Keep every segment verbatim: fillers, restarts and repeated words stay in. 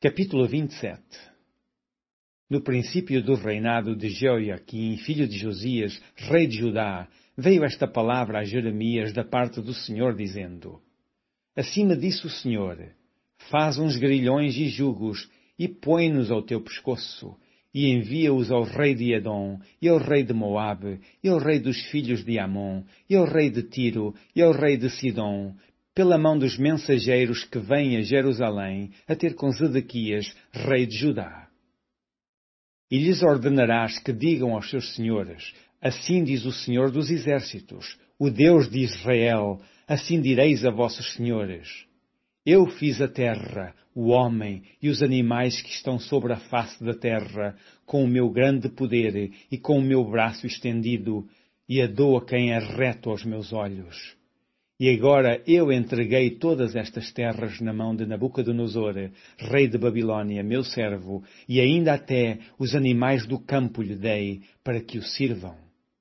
Capítulo vinte e sete. No princípio do reinado de Jeoiaquim, filho de Josias, rei de Judá, veio esta palavra a Jeremias da parte do Senhor, dizendo: Assim me disse o Senhor: Faz uns grilhões e jugos, e põe-nos ao teu pescoço, e envia-os ao rei de Edom, e ao rei de Moabe, e ao rei dos filhos de Amon, e ao rei de Tiro, e ao rei de Sidom, pela mão dos mensageiros que vêm a Jerusalém, a ter com Zedequias, rei de Judá. E lhes ordenarás que digam aos seus senhores: Assim diz o Senhor dos Exércitos, o Deus de Israel, assim direis a vossos senhores: Eu fiz a terra, o homem e os animais que estão sobre a face da terra, com o meu grande poder e com o meu braço estendido, e a dou a quem é reto aos meus olhos. E agora eu entreguei todas estas terras na mão de Nabucodonosor, rei de Babilônia, meu servo, e ainda até os animais do campo lhe dei, para que o sirvam.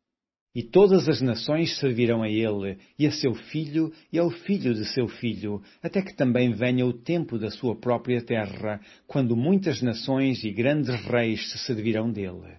E todas as nações servirão a ele, e a seu filho, e ao filho de seu filho, até que também venha o tempo da sua própria terra, quando muitas nações e grandes reis se servirão dele.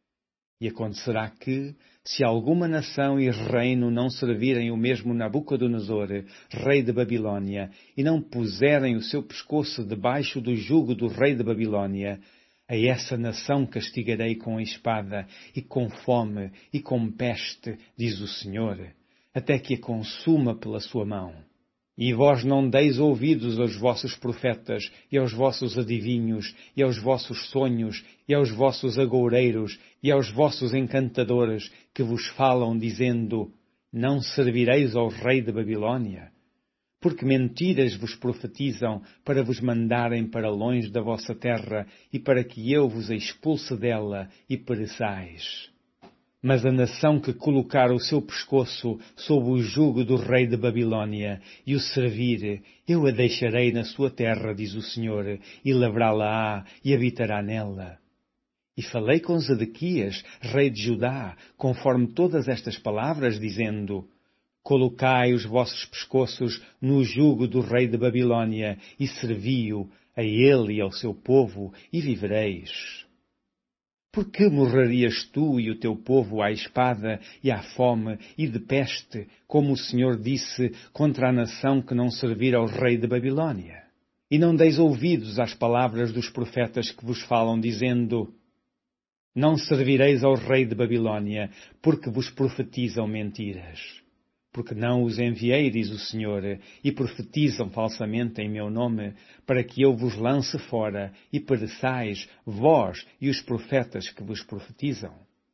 E acontecerá que, se alguma nação e reino não servirem o mesmo Nabucodonosor, rei de Babilônia, e não puserem o seu pescoço debaixo do jugo do rei de Babilônia, a essa nação castigarei com a espada, e com fome, e com peste, diz o Senhor, até que a consuma pela sua mão. E vós não deis ouvidos aos vossos profetas, e aos vossos adivinhos, e aos vossos sonhos, e aos vossos agoureiros, e aos vossos encantadores, que vos falam, dizendo: Não servireis ao rei de Babilônia? Porque mentiras vos profetizam, para vos mandarem para longe da vossa terra, e para que eu vos expulse dela, e pereçais. Mas a nação que colocar o seu pescoço sob o jugo do rei de Babilônia e o servir, eu a deixarei na sua terra, diz o Senhor, e lavrá-la-á e habitará nela. E falei com Zedequias, rei de Judá, conforme todas estas palavras, dizendo: Colocai os vossos pescoços no jugo do rei de Babilônia e servi-o, a ele e ao seu povo, e vivereis. Por que morrerias tu e o teu povo à espada e à fome e de peste, como o Senhor disse, contra a nação que não servir ao rei de Babilônia? E não deis ouvidos às palavras dos profetas que vos falam, dizendo: Não servireis ao rei de Babilônia, porque vos profetizam mentiras. Porque não os enviei, diz o Senhor, e profetizam falsamente em meu nome, para que eu vos lance fora e pereçais, vós e os profetas que vos profetizam.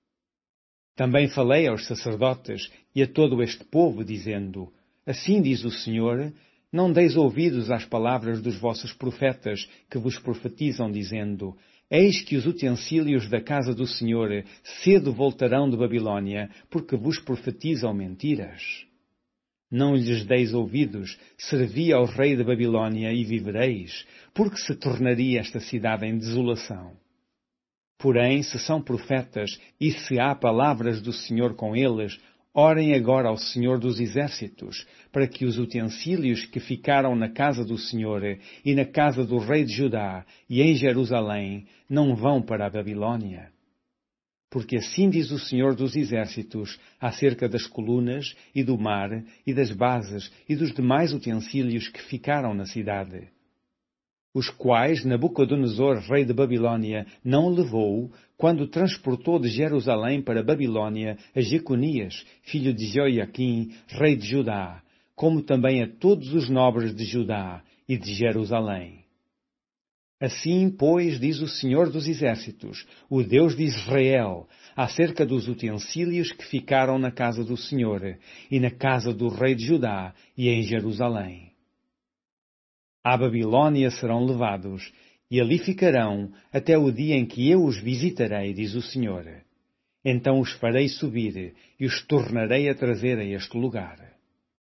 Também falei aos sacerdotes e a todo este povo, dizendo: Assim diz o Senhor, não deis ouvidos às palavras dos vossos profetas que vos profetizam, dizendo: Eis que os utensílios da casa do Senhor cedo voltarão de Babilônia, porque vos profetizam mentiras. Não lhes deis ouvidos, servi ao rei de Babilônia e vivereis, porque se tornaria esta cidade em desolação. Porém, se são profetas, e se há palavras do Senhor com eles, orem agora ao Senhor dos Exércitos, para que os utensílios que ficaram na casa do Senhor e na casa do rei de Judá e em Jerusalém não vão para a Babilônia. Porque assim diz o Senhor dos Exércitos acerca das colunas e do mar e das bases e dos demais utensílios que ficaram na cidade, os quais Nabucodonosor, rei de Babilônia, não levou quando transportou de Jerusalém para Babilônia a Jeconias, filho de Jeoiaquim, rei de Judá, como também a todos os nobres de Judá e de Jerusalém. Assim, pois, diz o Senhor dos Exércitos, o Deus de Israel, acerca dos utensílios que ficaram na casa do Senhor e na casa do rei de Judá e em Jerusalém. À Babilônia serão levados, e ali ficarão até o dia em que eu os visitarei, diz o Senhor. Então os farei subir e os tornarei a trazer a este lugar.